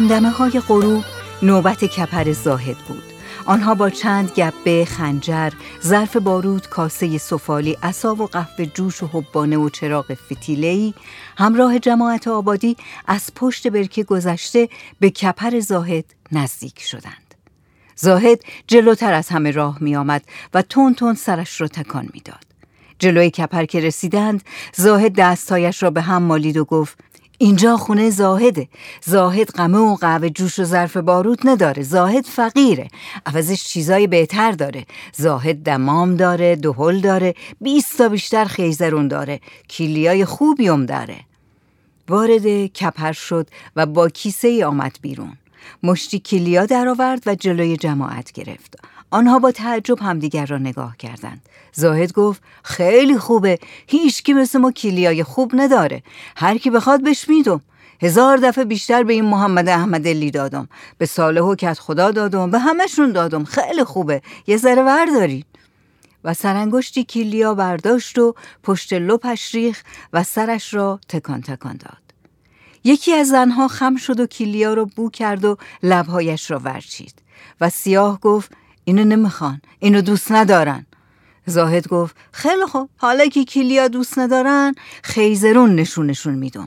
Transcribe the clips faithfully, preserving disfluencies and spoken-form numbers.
همدمه های غروب نوبت کپر زاهد بود. آنها با چند گبه، خنجر، ظرف بارود، کاسه سفالی، عصا و قهوه جوش و حبانه و چراغ فتیله‌ای همراه جماعت آبادی از پشت برکه گذشته به کپر زاهد نزدیک شدند. زاهد جلوتر از همه راه می آمد و تون تون سرش را تکان می داد. جلوی کپر که رسیدند، زاهد دستایش را به هم مالید و گفت: اینجا خونه زاهده. زاهد قمه و قهوه جوش و ظرف بارود نداره. زاهد فقیره، عوضش چیزای بهتر داره. زاهد دمام داره، دهل داره، بیست تا بیشتر خیزرون داره، کیلیای خوبیم داره. وارد کپر شد و با کیسه ای آمد بیرون. مشتی کلیا در آورد و جلوی جماعت گرفت. آنها با تعجب همدیگر را نگاه کردند. زاهد گفت: خیلی خوبه، هیچ کی مثل ما کلیای خوب نداره. هر کی بخواد بهش میدم. هزار دفعه بیشتر به این محمد احمد علی دادم، به صالح و کت خدا دادم، به همشون دادم. خیلی خوبه، یه ذره بردارین. و سرانگشتی کلیا برداشت و پشت لپش ریخت و سرش را تکان تکان داد. یکی از زنها خم شد و کلیا رو بو کرد و لبهایش را ورچید و سیاه گفت: اینو نمیخوان، اینو دوست ندارن. زاهد گفت: خیلی خوب، حالا که کلیا دوست ندارن، خیزرون نشونشون میدم.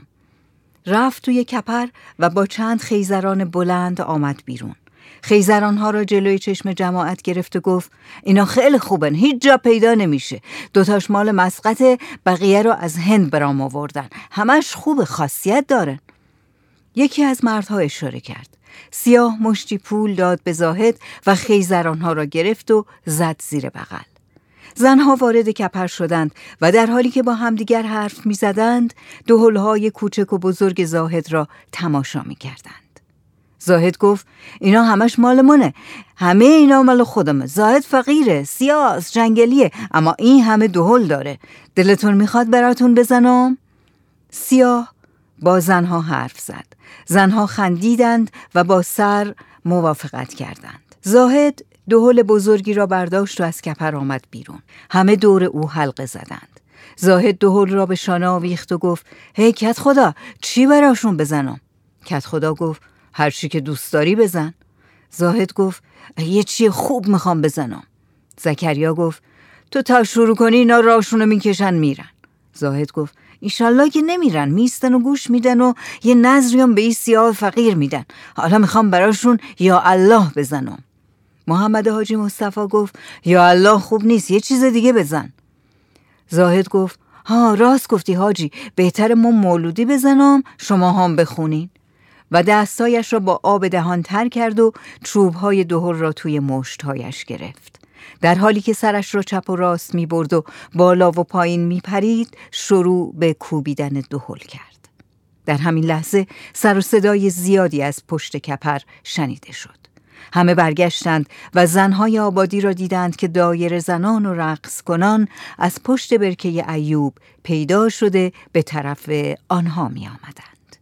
رفت توی کپر و با چند خیزران بلند آمد بیرون. خیزرانها را جلوی چشم جماعت گرفت و گفت: اینا خیلی خوبن، هیچ جا پیدا نمیشه. دوتاش مال مسقطه، بقیه رو از هند برام آوردن. همش خوب، خاصیت دارن. یکی از مردها اشاره کرد. سیاه مشتی پول داد به زاهد و خیزرانها را گرفت و زد زیر بغل. زنها وارد کپر شدند و در حالی که با همدیگر حرف می زدند، دهل‌های کوچک و بزرگ زاهد را تماشا می کردند. زاهد گفت: اینا همش مال منه، همه اینا مال خودمه. زاهد فقیره، سیاه، جنگلیه، اما این همه دهل داره. دلتون میخواد براتون بزنم؟ سیاه با زنها حرف زد. زنها خندیدند و با سر موافقت کردند. زاهد دهل بزرگی را برداشت و از کپر آمد بیرون. همه دور او حلقه زدند. زاهد دهل را به شانه آویخت و گفت: هی کت خدا، چی براشون بزنم؟ کت خدا گفت: هر چی که دوست داری بزن. زاهد گفت: یه چی خوب میخوام بزنم. زکریا گفت: تو تا شروع کنی اینا راشونو میکشن میرن. زاهد گفت: ایشالله که نمیرن، میستن و گوش میدن و یه نظریم به این سیاه فقیر میدن. حالا میخوام براشون یا الله بزنم. محمد حاجی مصطفی گفت: یا الله خوب نیست، یه چیز دیگه بزن. زاهد گفت: ها راست گفتی حاجی، بهتر ما مولودی بزنم، شما هم بخونین. و دستایش را با آب دهان تر کرد و چوبهای دهل را توی مشتهایش گرفت. در حالی که سرش را چپ و راست می برد و بالا و پایین می پرید، شروع به کوبیدن دهل کرد. در همین لحظه سر و صدای زیادی از پشت کپر شنیده شد. همه برگشتند و زنهای آبادی را دیدند که دایر زنان و رقص کنان از پشت برکه ایوب پیدا شده به طرف آنها می آمدند.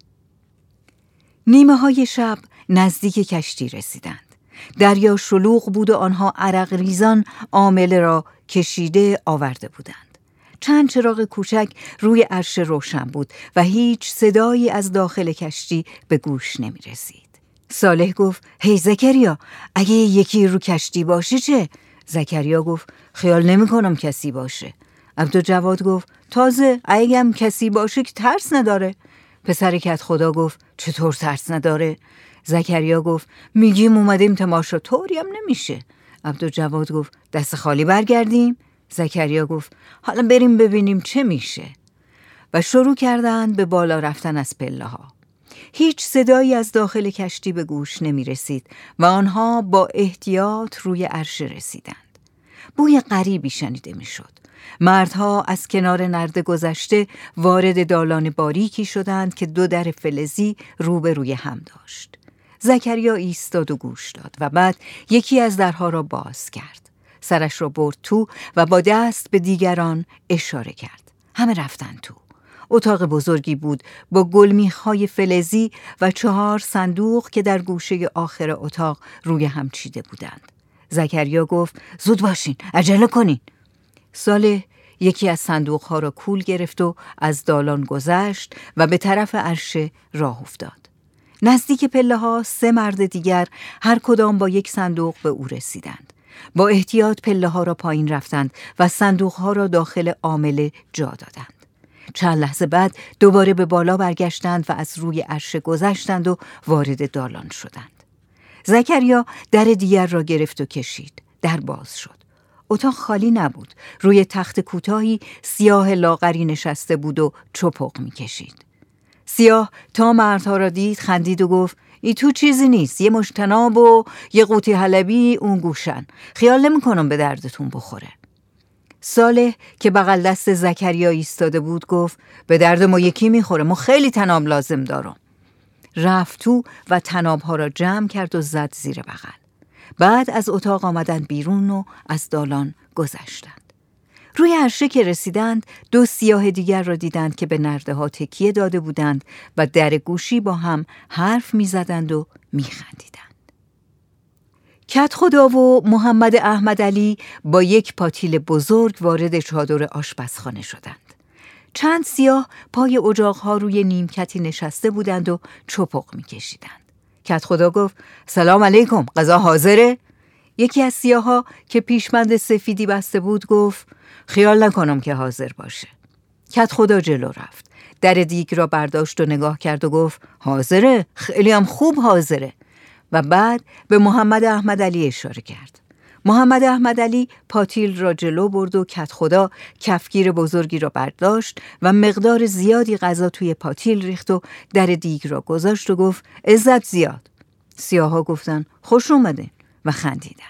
نیمه های شب نزدیک کشتی رسیدند. دریا شلوغ بود و آنها عرق ریزان عامله را کشیده آورده بودند. چند چراغ کوچک روی عرش روشن بود و هیچ صدایی از داخل کشتی به گوش نمی رسید. صالح گفت: هی زکریا، اگه یکی رو کشتی باشه چه؟ زکریا گفت: خیال نمی کنم کسی باشه. عبدالجواد گفت: تازه اگم کسی باشه که ترس نداره. پسر کت خدا گفت: چطور ترس نداره؟ زکریا گفت: میگیم اومدیم تماشا، طوری هم نمیشه. عبدالجواد گفت: دست خالی برگردیم؟ زکریا گفت: حالا بریم ببینیم چه میشه. و شروع کردند به بالا رفتن از پله ها. هیچ صدایی از داخل کشتی به گوش نمی رسید و آنها با احتیاط روی عرشه رسیدند. بوی غریبی شنیده می شد. مردها از کنار نرده گذشته وارد دالان باریکی شدند که دو در فلزی روبروی هم داشت. زکریا ایستاد و گوش داد و بعد یکی از درها را باز کرد. سرش را برد تو و با دست به دیگران اشاره کرد. همه رفتند تو. اتاق بزرگی بود با گلمیخ‌های فلزی و چهار صندوق که در گوشه آخر اتاق روی هم چیده بودند. زکریا گفت: زود باشین، عجله کنین. صالح یکی از صندوق‌ها را کول گرفت و از دالان گذشت و به طرف عرشه راه افتاد. نزدیک پله ها سه مرد دیگر هر کدام با یک صندوق به او رسیدند. با احتیاط پله ها را پایین رفتند و صندوق ها را داخل عامله جا دادند. چند لحظه بعد دوباره به بالا برگشتند و از روی عرشه گذشتند و وارد دالان شدند. زکریا در دیگر را گرفت و کشید. در باز شد. اتاق خالی نبود. روی تخت کوتاهی سیاه لاغری نشسته بود و چپق می‌کشید. سیاه تا مردها را دید خندید و گفت ای تو چیزی نیست، یه مشتناب و یه قوطی حلبی اون گوشن، خیال نمی کنم به دردتون بخوره. صالح که بغل دست زکریا ایستاده بود گفت به درد ما یکی میخوره، ما خیلی تناب لازم دارم. رفت تو و تنابها را جمع کرد و زد زیر بغل. بعد از اتاق آمدند بیرون و از دالان گذشتند. روی عرشه که رسیدند دو سیاه دیگر را دیدند که به نرده ها تکیه داده بودند و در گوشی با هم حرف می زدند و می خندیدند. کدخدا و محمد احمد علی با یک پاتیل بزرگ وارد چادر آشپزخانه شدند. چند سیاه پای اجاقها روی نیمکتی نشسته بودند و چپق می کشیدند. کدخدا گفت سلام علیکم، غذا حاضره؟ یکی از سیاها که پیشمند سفیدی بسته بود گفت خیال نکنم که حاضر باشه. کدخدا جلو رفت. در دیگ را برداشت و نگاه کرد و گفت حاضره، خیلی هم خوب حاضره. و بعد به محمد احمد علی اشاره کرد. محمد احمد علی پاتیل را جلو برد و کدخدا کفگیر بزرگی را برداشت و مقدار زیادی غذا توی پاتیل ریخت و در دیگ را گذاشت و گفت عزت زیاد. سیاها گفتن خوش اومدین و خندیدند.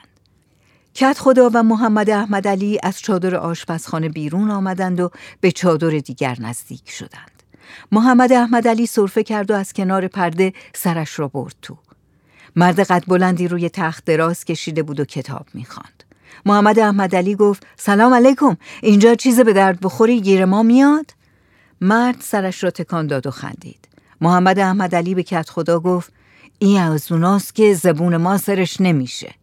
کدخدا و محمد احمد علی از چادر آشپزخانه بیرون آمدند و به چادر دیگر نزدیک شدند. محمد احمد علی سرفه کرد و از کنار پرده سرش را برد تو. مرد قد بلندی روی تخت دراز کشیده بود و کتاب می‌خواند. محمد احمد علی گفت سلام علیکم، اینجا چیز به درد بخوری گیر ما میاد؟ مرد سرش را تکان داد و خندید. محمد احمد علی به کدخدا گفت این از اوناست که زبون ما سرش نمیشه.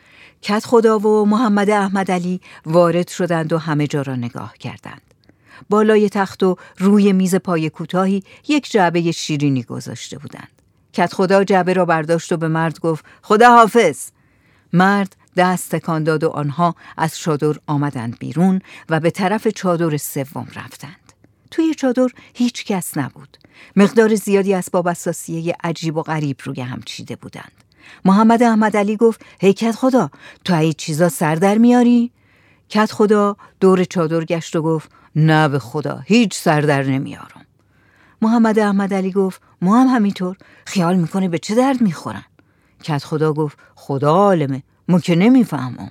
کدخدا و محمد احمد علی وارد شدند و همه جا را نگاه کردند. بالای تخت و روی میز پای کوتاهی یک جعبه شیرینی گذاشته بودند. کدخدا جعبه را برداشت و به مرد گفت خدا حافظ. مرد دست تکان داد و آنها از چادر آمدند بیرون و به طرف چادر سوم رفتند. توی چادر هیچ کس نبود. مقدار زیادی اسباب اساسیه عجیب و غریب روی هم چیده بودند. محمد احمد علی گفت هی کدخدا، تو هیچ چیزا سر در میاری؟ کدخدا دور چادر گشت و گفت نه به خدا، هیچ سر در نمیارم. محمد احمد علی گفت ما هم همینطور، خیال میکنه به چه درد میخورن؟ کدخدا گفت خدا عالمه، ما که نمیفهمم.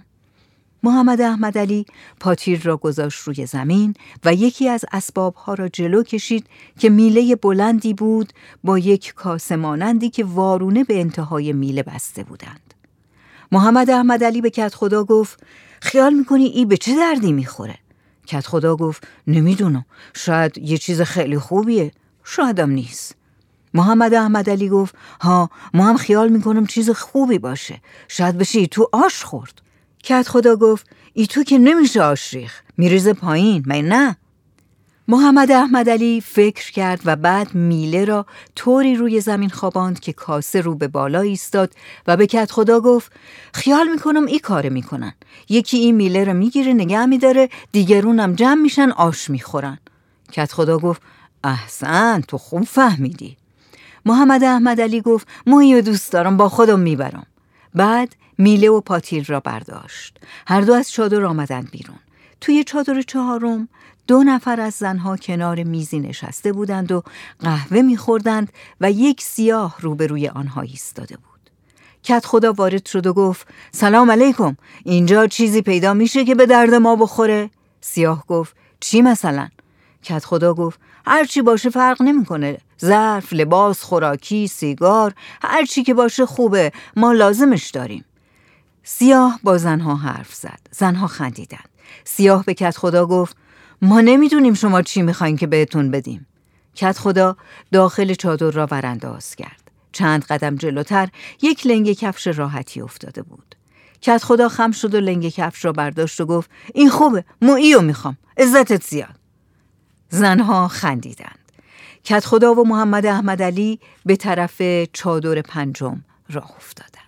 محمد احمد علی پاتیل را گذاشت روی زمین و یکی از اسبابها را جلو کشید که میله بلندی بود با یک کاسه مانندی که وارونه به انتهای میله بسته بودند. محمد احمد علی به کدخدا گفت خیال میکنی این به چه دردی میخوره؟ کدخدا گفت نمیدونم، شاید یه چیز خیلی خوبیه، شایدم نیست. محمد احمد علی گفت ها، ما هم خیال میکنم چیز خوبی باشه، شاید بشه ای تو آش خورد. کدخدا گفت ای تو که نمیشه آش ریخت، میریزه پایین، من نه. محمد احمد علی فکر کرد و بعد میله را طوری روی زمین خواباند که کاسه رو به بالا ایستاد و به کدخدا گفت خیال میکنم ای کاره میکنن، یکی این میله را میگیره نگه میداره، دیگرونم جمع میشن آش میخورن. کدخدا گفت احسن، تو خوب فهمیدی. محمد احمد علی گفت ما اینو دوست دارم، با خودم میبرم. بعد میله و پاتیل را برداشت. هر دو از چادر آمدند بیرون. توی چادر چهارم دو نفر از زنها کنار میزی نشسته بودند و قهوه میخوردند و یک سیاه روبروی آنها ایستاده بود. کدخدا وارد شد و گفت سلام علیکم، اینجا چیزی پیدا میشه که به درد ما بخوره؟ سیاه گفت چی مثلا؟ کدخدا گفت هر چی باشه فرق نمیکنه، ظرف، لباس، خوراکی، سیگار، هر چی که باشه خوبه، ما لازمش داریم. سیاه با زنها حرف زد. زنها خندیدند. سیاه به کدخدا گفت ما نمیدونیم شما چی میخواین که بهتون بدیم. کدخدا داخل چادر را ورانداز کرد. چند قدم جلوتر یک لنگ کفش راحتی افتاده بود. کدخدا خم شد و لنگ کفش را برداشت و گفت این خوبه، ما ایو میخوام، عزتت زیاد. زنها خندیدند. کدخدا و محمد احمدعلی به طرف چادر پنجم راه افتادند.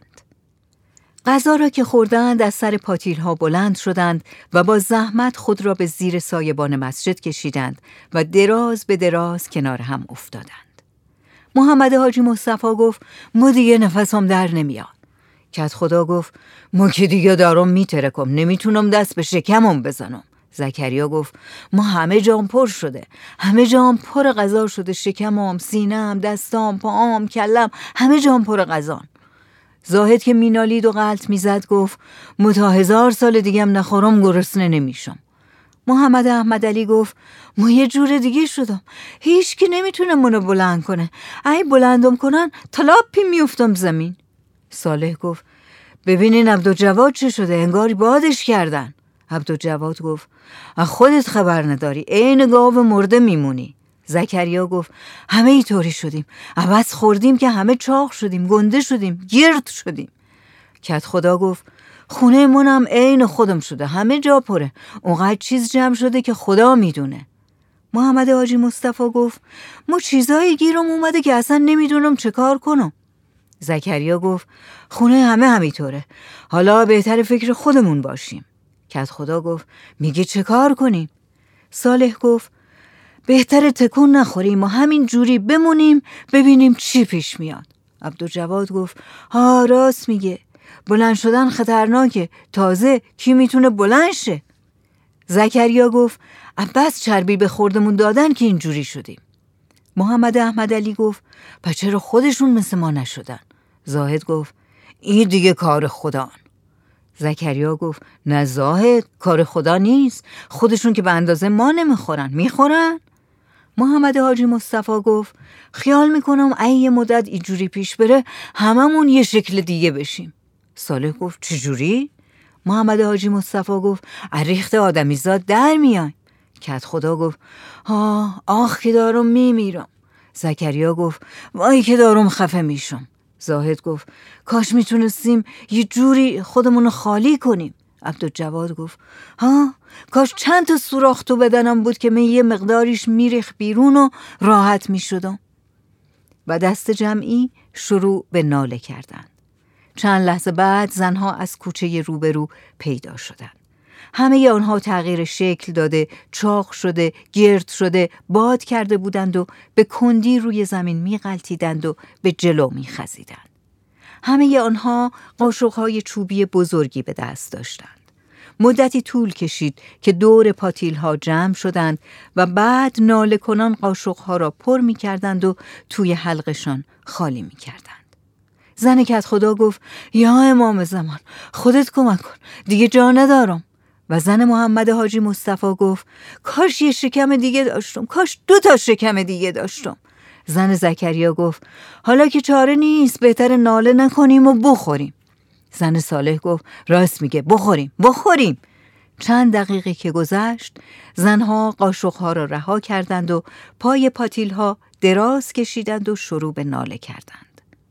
غذا را که خوردند از سر پاتیل‌ها بلند شدند و با زحمت خود را به زیر سایبان مسجد کشیدند و دراز به دراز کنار هم افتادند. محمد حاجی مصطفی گفت ما دیگه نفسم در نمیاد. کدخدا گفت ما که دیگه دارم میترکم، نمیتونم دست به شکمم بزنم. زکریا گفت ما همه جام پر شده، همه جام پر غذا شده، شکمم، سینم، دستام، پاام، کلم، همه جام پر غذا. زاهد که مینالید و غلط میزد گفت ما تا هزار سال دیگه هم نخورم گرسنه نمیشم. محمد احمدعلی گفت ما یه جور دیگه شدم، هیچ کی نمیتونه منو بلند کنه، ای بلندم کنن تلاپی میافتم زمین. صالح گفت ببینین عبدالجواد چه شده، انگاری بادش کردن. عبدالجواد گفت خودت خبر نداری، عین گاو مرده میمونی. زکریا گفت همه ای طوری شدیم، عوض خوردیم که همه چاق شدیم، گنده شدیم، گرد شدیم. کدخدا گفت خونه منم عین خودم شده، همه جا پره، اونقدر چیز جمع شده که خدا میدونه. محمد حاجی مصطفی گفت ما چیزایی گیرم اومده که اصلا نمیدونم چه کار کنم. زکریا گفت خونه همه همینطوره، حالا بهتر فکر خودمون باشیم. کدخدا گفت میگه چه کار کنیم؟ صالح گفت بهتر تکون نخوریم و همین جوری بمونیم ببینیم چی پیش میاد. عبدالجواد گفت ها راست میگه، بلند شدن خطرناکه، تازه کی میتونه بلند شه؟ زکریا گفت بس چربی به خوردمون دادن که اینجوری شدیم. محمد احمدعلی گفت پس چرا خودشون مثل ما نشدن؟ زاهد گفت این دیگه کار خدا. زکریا گفت نه زاهد، کار خدا نیست، خودشون که به اندازه ما نمیخورن، میخورن؟ محمد حاجی مصطفی گفت خیال میکنم اگه یه مدت اینجوری پیش بره هممون یه شکل دیگه بشیم. صالح گفت چجوری؟ محمد حاجی مصطفی گفت ریخت آدمیزاد در میای. کدخدا گفت آه آخ که دارم میمیرم. زکریا گفت وای که دارم خفه میشم. زاهد گفت کاش میتونستیم یه جوری خودمونو خالی کنیم. عبدالجواد گفت ها کاش چند تا سوراخ تو بدنم بود که من یه مقداریش میریخ بیرون و راحت میشدم. و دست جمعی شروع به ناله کردند. چند لحظه بعد زنها از کوچه روبرو پیدا شدند. همه آنها تغییر شکل داده، چاق شده، گرد شده، باد کرده بودند و به کندی روی زمین میغلطیدند و به جلو میخزیدند. همه آنها قاشق‌های چوبی بزرگی به دست داشتند. مدتی طول کشید که دور پاتیل‌ها جمع شدند و بعد ناله کنان قاشق‌ها را پر می‌کردند و توی حلقشان خالی می‌کردند. زن کدخدا گفت یا امام زمان خودت کمک کن، دیگه جا ندارم. و زن محمد حاجی مصطفی گفت کاش یه شکم دیگه داشتم، کاش دو تا شکم دیگه داشتم. زن زکریا گفت حالا که چاره نیست بهتر ناله نکنیم و بخوریم. زن صالح گفت راست میگه، بخوریم بخوریم. چند دقیقه که گذشت زنها قاشقها را رها کردند و پای پاتیلها دراز کشیدند و شروع به ناله کردند.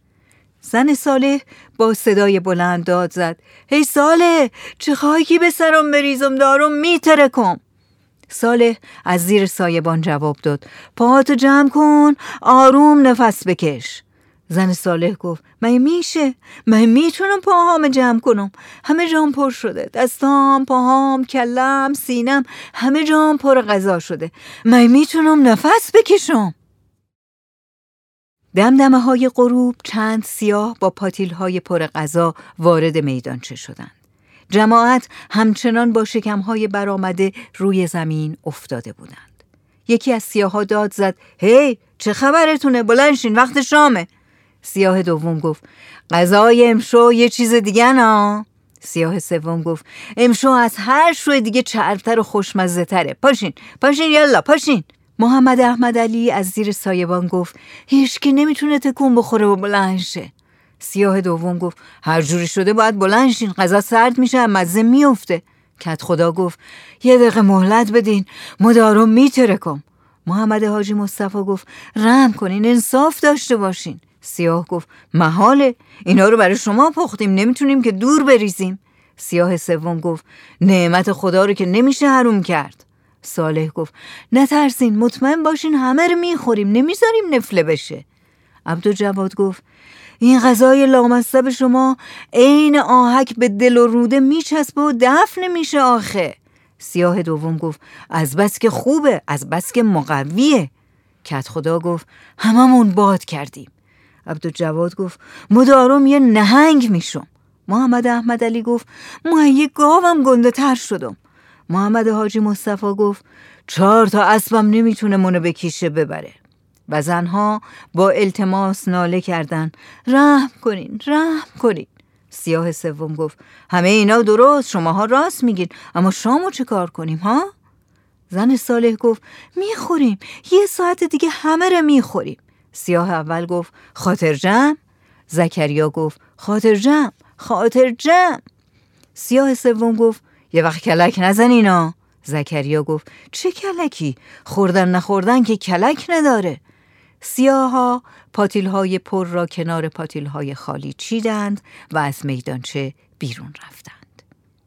زن صالح با صدای بلند داد زد هی صالح چه خاکی به سرم بریزم، دارم میترکم. صالح از زیر سایبان جواب داد پاهاتو جمع کن، آروم نفس بکش. زن صالح گفت من میشه، من میتونم پاهام جمع کنم، همه جام پر شده، دستام، پاهام، کلم، سینم، همه جام پر غذا شده، من میتونم نفس بکشم. دمدمه های غروب چند سیاه با پاتیل های پر غذا وارد میدانچه شدند. جماعت همچنان با شکم های برآمده روی زمین افتاده بودند. یکی از سیاها داد زد هی چه خبرتونه، بلند شین وقت شامه. سیاه دوم گفت غذای امشو یه چیز دیگه نه. سیاه سوم گفت امشو از هر شو دیگه چربتر و خوشمزه تره، پاشین پاشین یالا پاشین. محمد احمدعلی از زیر سایبان گفت هیچ که نمیتونه تکون بخوره و بلند شه. سیاه دوم گفت هر جوری شده باید بلند شین، غذا سرد میشه، مزه میفته. کدخدا گفت یه دقیقه مهلت بدین، ما دارم میترکم. محمد حاجی مصطفی گفت رحم کنین، انصاف داشته باشین. سیاه گفت محاله، اینا رو برای شما پختیم، نمیتونیم که دور بریزیم. سیاه سوم گفت نعمت خدا رو که نمیشه حروم کرد. صالح گفت نترسین، مطمئن باشین همه رو میخوریم، نمیذاریم نفله بشه. عبدالجواد گفت این غذای لامصب شما عین آهک به دل و روده میچسبه و دفع نمیشه آخه. سیاه دوم گفت از بس که خوبه، از بس که مقویه. کدخدا گفت هممون باد کردیم. عبدالجواد گفت مدارم یه نهنگ میشم. محمد احمدعلی گفت ما یه گاوم گنده تر شدم. محمد حاجی مصطفی گفت چهار تا اسبم نمیتونه منو به کیشه ببره. و زنها با التماس ناله کردن رحم کنین، رحم کنین. سیاه سوم گفت همه اینا درست، شماها راست میگین، اما شامو چه کار کنیم ها؟ زن صالح گفت میخوریم، یه ساعت دیگه همه رو میخوریم. سیاه اول گفت خاطر جمع. زکریا گفت خاطر جمع، خاطر جمع. سیاه سوم گفت یه وقت کلک نزن اینا. زکریا گفت چه کلکی؟ خوردن نخوردن که کلک نداره. سیاها پاتیل‌های پر را کنار پاتیل‌های خالی چیدند و از میدانچه بیرون رفتند.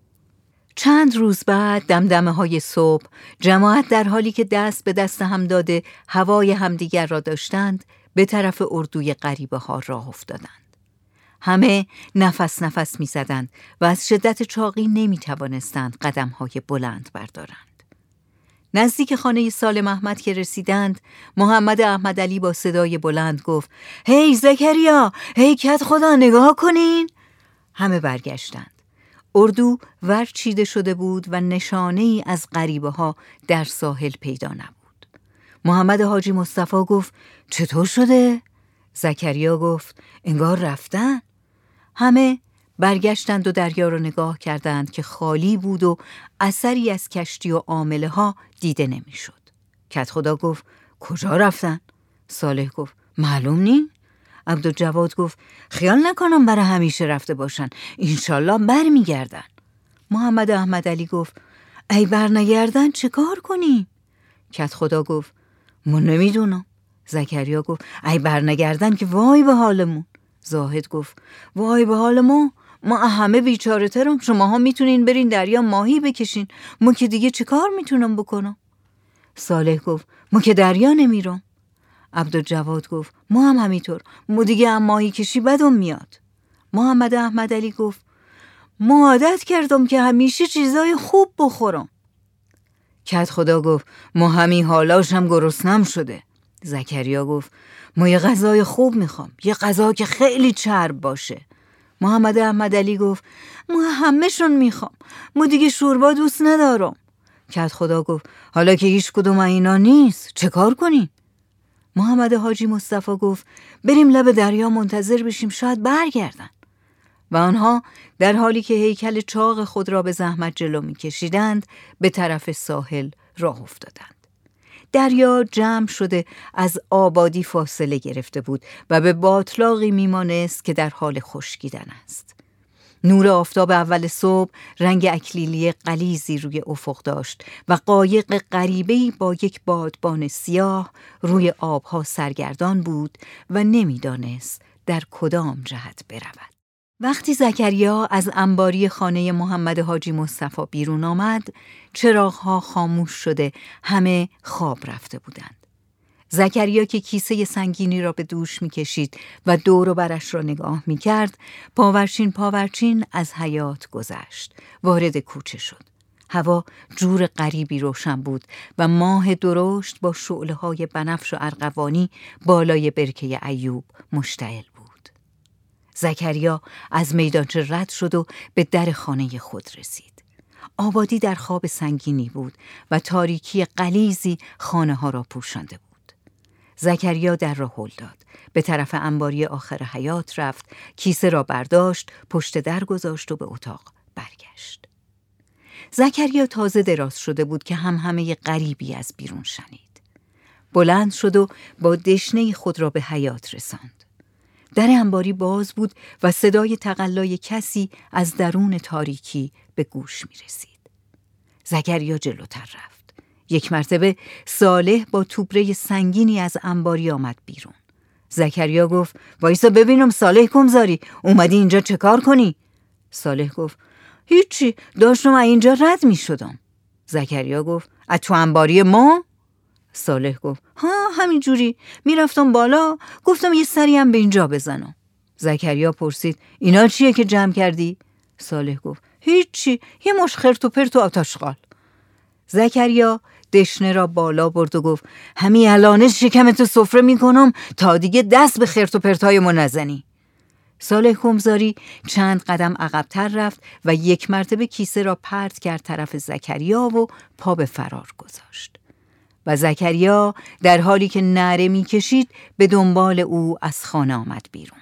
چند روز بعد دمدمه های صبح، جماعت در حالی که دست به دست هم داده هوای همدیگر را داشتند به طرف اردوی غریبه ها راه افتادند. همه نفس نفس می زدند و از شدت چاقی نمی توانستند قدم های بلند بردارند. نزدیک خانه سالم احمد که رسیدند، محمد احمدعلی با صدای بلند گفت هی زکریا، هی کدخدا نگاه کنین. همه برگشتند. اردو ور چیده شده بود و نشانه ای از غریبه ها در ساحل پیدا نبود. محمد حاجی مصطفی گفت چطور شده؟ زکریا گفت انگار رفتن. همه برگشتند و دریا را نگاه کردند که خالی بود و اثری از کشتی و عامله ها دیده نمی شد. کدخدا گفت کجا رفتن؟ صالح گفت معلوم نی. عبدالجواد گفت خیال نکنم برای همیشه رفته باشن، انشالله بر می گردن. محمد احمدعلی گفت ای بر نگردن چه کار کنیم؟ کدخدا گفت من نمیدونم. زکریا گفت ای بر نگردن که وای به حالمون. زاهد گفت وای به حال ما، ما همه بیچاره ترم، شماها میتونین برین دریا ماهی بکشین، ما که دیگه چه کار میتونم بکنم؟ صالح گفت ما که دریا نمیرم. عبدالجواد گفت ما هم همینطور، ما دیگه هم ماهی کشی بدم میاد. محمد احمدعلی گفت ما عادت کردم که همیشه چیزای خوب بخورم. کدخدا گفت ما همین حالاش هم گرسنم شده. زکریا گفت ما یه غذای خوب میخوام، یه غذا که خیلی چرب باشه. محمد احمدعلی گفت ما همه شون میخوام، ما دیگه شوربا دوست ندارم. کدخدا گفت حالا که هیچ کدوم اینا نیست چه کار کنیم؟ محمد حاجی مصطفی گفت بریم لب دریا منتظر بشیم، شاید برگردن. و آنها در حالی که هیکل چاق خود را به زحمت جلو میکشیدند به طرف ساحل راه افتادند. دریا جمع شده از آبادی فاصله گرفته بود و به باطلاقی میمانست که در حال خشکیدن است. نور آفتاب اول صبح رنگ اکلیلی غلیظی روی افق داشت و قایق غریبه‌ای با یک بادبان سیاه روی آبها سرگردان بود و نمیدانست در کدام جهت برود. وقتی زکریا از انباری خانه محمد حاجی مصطفی بیرون آمد، چراغ‌ها خاموش شده همه خواب رفته بودند. زکریا که کیسه سنگینی را به دوش می‌کشید و دور و برش را نگاه می‌کرد، پاورچین پاورچین از حیاط گذشت، وارد کوچه شد. هوا جور غریبی روشن بود و ماه درشت با شعله‌های بنفش و ارغوانی بالای برکه ایوب مشتعل بود. زکریا از میدانچه رد شد و به در خانه خود رسید. آبادی در خواب سنگینی بود و تاریکی غلیظی خانه ها را پوشانده بود. زکریا در را هل داد. به طرف انباری آخر حیاط رفت، کیسه را برداشت، پشت در گذاشت و به اتاق برگشت. زکریا تازه دراز شده بود که همهمه غریبی از بیرون شنید. بلند شد و با دشنه خود را به حیاط رساند. در انباری باز بود و صدای تقلای کسی از درون تاریکی به گوش می رسید. زکریا جلوتر رفت. یک مرتبه صالح با توبره سنگینی از انباری آمد بیرون. زکریا گفت وایسا ببینم صالح کمزاری، اومدی اینجا چه کار کنی؟ صالح گفت هیچی، داشتم اینجا رد می شدم. زکریا گفت از تو انباری ما؟ صالح گفت ها همین جوری میرفتم بالا، گفتم یه سری هم به اینجا بزنم. زکریا پرسید اینا چیه که جمع کردی؟ صالح گفت هیچی، یه مش خرت و پرت و آتشغال. زکریا دشنه را بالا برد و گفت همین الانه شکمتو سفره میکنم تا دیگه دست به خرت و پرتای ما نزنی. صالح کمزاری چند قدم عقب‌تر رفت و یک مرتبه کیسه را پرت کرد طرف زکریا و پا به فرار گذاشت. و زکریا در حالی که نعره می‌کشید به دنبال او از خانه آمد بیرون.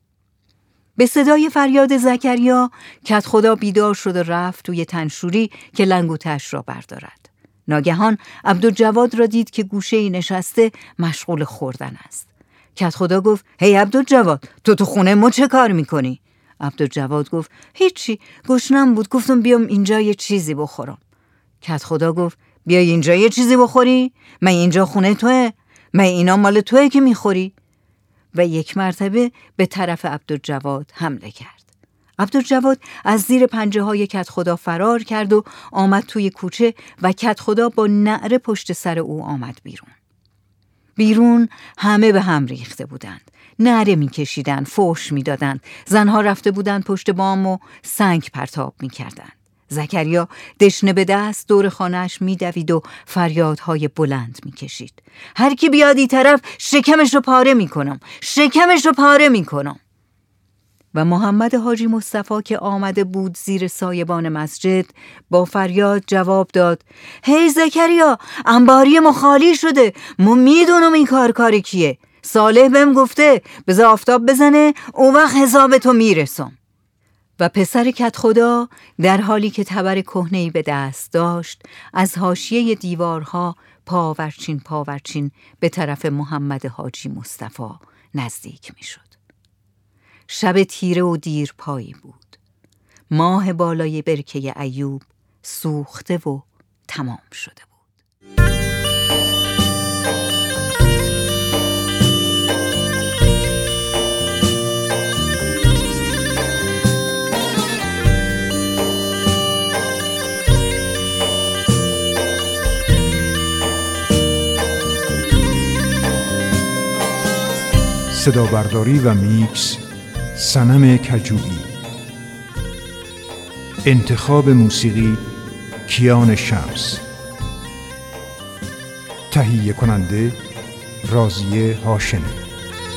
به صدای فریاد زکریا کدخدا بیدار شد و رفت توی تنشوری که لنگوتش را بردارد. ناگهان عبدالجواد را دید که گوشه‌ای نشسته مشغول خوردن است. کدخدا گفت هی عبدالجواد، تو تو خونه ما چه کار میکنی؟ عبدالجواد گفت هیچی، گشنم بود گفتم بیام اینجا یه چیزی بخورم. کدخدا گفت بیای اینجا یه چیزی بخوری؟ من اینجا خونه توه؟ من اینا مال توه که میخوری؟ و یک مرتبه به طرف عبدالجواد حمله کرد. عبدالجواد از زیر پنجه های کدخدا فرار کرد و آمد توی کوچه و کدخدا با نعره پشت سر او آمد بیرون. بیرون همه به هم ریخته بودند. نعره می‌کشیدند، فحش می‌دادند. زنها رفته بودند پشت بام و سنگ پرتاب می‌کردند. زکریا دشنه به دست دور خانه‌اش می‌دوید و فریادهای بلند می‌کشید. هر کی بیاد این طرف شکمش رو پاره می‌کنم، شکمش رو پاره می‌کنم. و محمد حاجی مصطفی که آمده بود زیر سایبان مسجد با فریاد جواب داد هی زکریا، انباری ما خالی شده، ما میدونم این کار کاری کیه. صالح بهم گفته بذار آفتاب بزنه اون وقت حساب تو میرسم. و پسر کدخدا در حالی که تبر کهنه‌ای به دست داشت از حاشیه دیوارها پاورچین پاورچین به طرف محمد حاجی مصطفی نزدیک میشد. شب تیره و دیر پایی بود. ماه بالای برکه ایوب سوخته و تمام شده بود. صدا برداری و میکس صنم کجویی. انتخاب موسیقی کیان شمس. تهیه کننده راضیه هاشمی.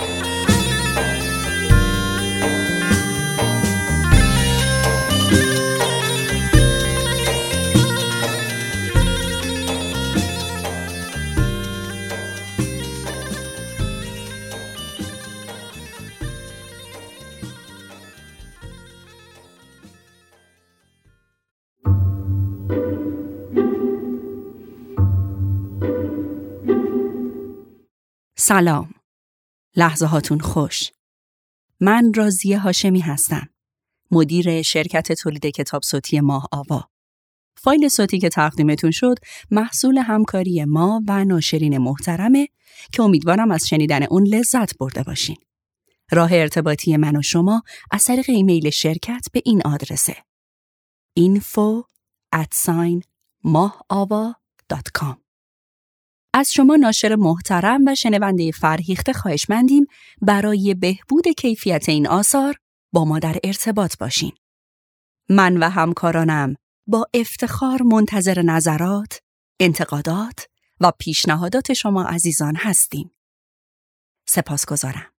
سلام. لحظه هاتون خوش. من راضیه هاشمی هستم. مدیر شرکت تولید کتاب صوتی ماه آوا. فایل صوتی که تقدیمتون شد محصول همکاری ما و ناشرین محترمه که امیدوارم از شنیدن اون لذت برده باشین. راه ارتباطی من و شما از طریق ایمیل شرکت به این آدرسه: info at mahaava dot com. از شما ناشر محترم و شنونده فرهیخته خواهشمندیم برای بهبود کیفیت این آثار با ما در ارتباط باشین. من و همکارانم با افتخار منتظر نظرات، انتقادات و پیشنهادات شما عزیزان هستیم. سپاسگزارم.